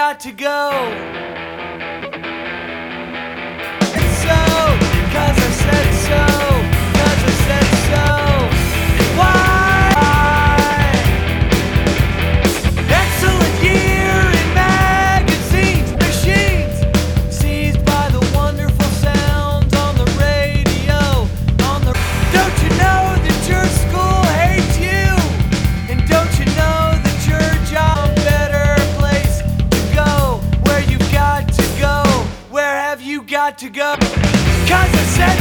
got to go. And so, 'cause I said so, 'cause I said so. Why? Excellent year in magazines, machines seized by the wonderful sounds on the radio. Don't you know that your school hates you? And don't you know that your job is a better place to go? Where you've got to go? Where have you got to go? 'Cause I said